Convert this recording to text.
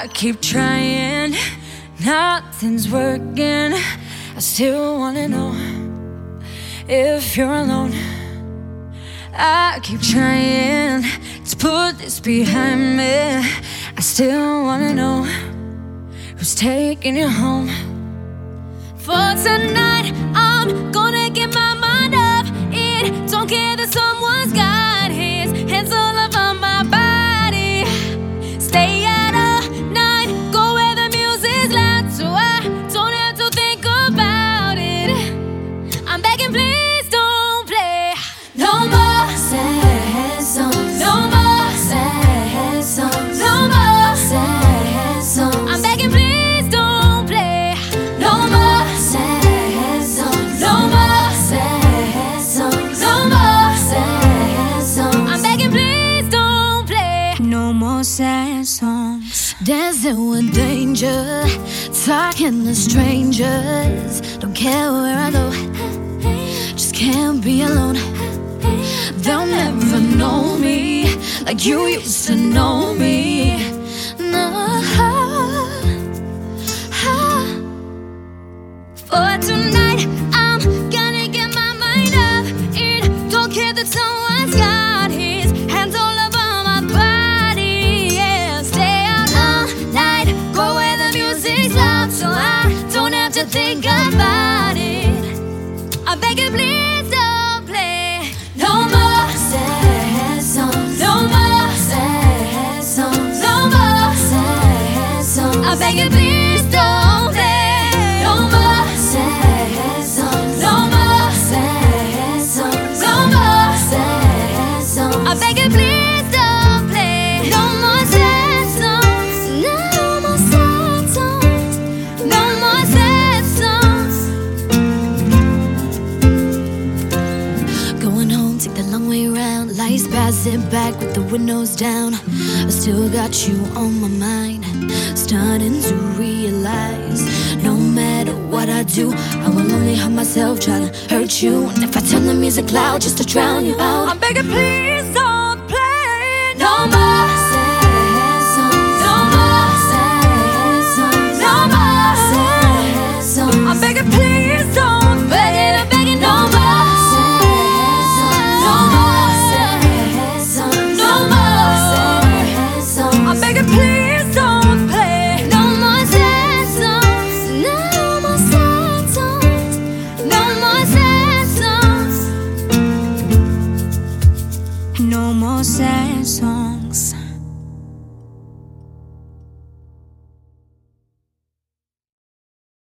I keep trying, nothing's working. I still wanna know if you're alone. I keep trying to put this behind me. I still wanna know who's taking you home. For tonight, I'm gonna get my mind up. It don't care that someone's got his hands all over my body. Stay out all night, go where the music's loud, so I don't have to think about it. I'm begging, please don't play no more sad songs. No more sad songs. No more sad songs. I'm begging, please don't play no more sad songs. No more sad songs. No more sad songs. I'm begging, please don't play no more sad songs. Dancing with danger, talking to strangers. Don't care where I go, just can't be alone. They'll never know me like you used to know me. No. For tonight, I'm gonna get my mind up. It don't care that someone's got his hands all over my body. Yeah, stay out all night, go where the music's loud, so I don't have to think about it. I beg you, please don't play no more sad songs. No more sad songs. No more sad songs. I beg you, please don't play no more sad songs. No more sad songs. No more sad songs. I beg you, please don't play no more sad songs. No more sad songs. No more sad songs. Going home, take the long way around. Lights passing back with the windows down. I still got you on my mind. Starting to realize, no matter what I do, I will only hurt myself trying to hurt you. And if I turn the music loud just to drown you out, I'm begging, please don't play no more sad songs. No more sad songs. No more sad songs. I'm begging, please don't. I'm begging, no more sad songs. No more sad songs. No more sad songs. I'm begging, please don't play no more sad songs. No more sad songs. No more sad songs. No more sad songs.